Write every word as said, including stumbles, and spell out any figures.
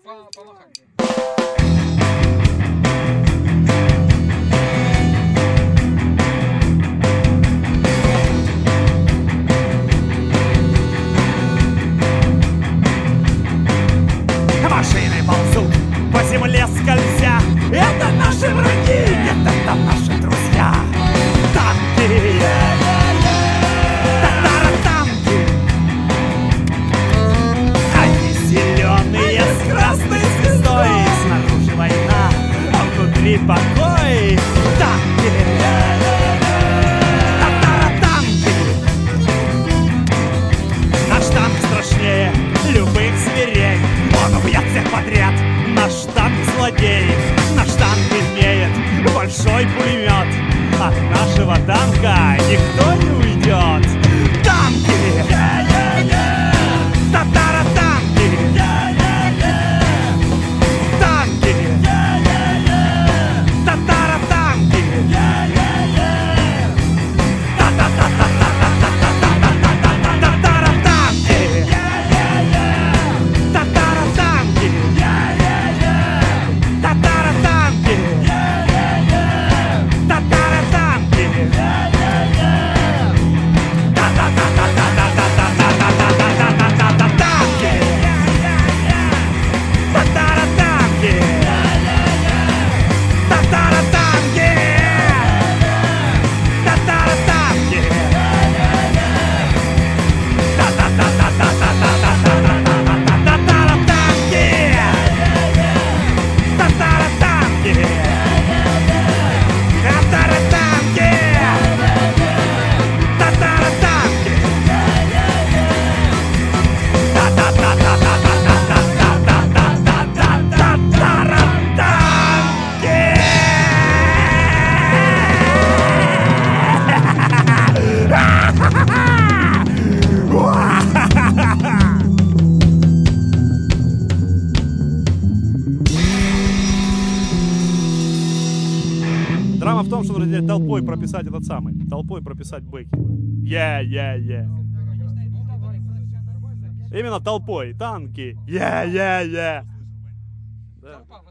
Машины ползут по земле скользя. Это наши враги, это там наши друзья. Танки, татаро-танки. Они зеленые с красной звездой. Снаружи война, а внутри покой. Танки, татаро-танки. Наш танк страшнее любых зверей. Он убьет всех подряд. Наш танк злодей. Наш танк имеет большой пулемет. От нашего танка никто не уйдет. Танки! Татаро-танки! Танки! Татаро-танки! Драма в том, что нужно толпой прописать этот самый, толпой прописать бэки. Yeah, yeah, yeah. Именно толпой. Танки. Yeah, yeah, yeah. Да.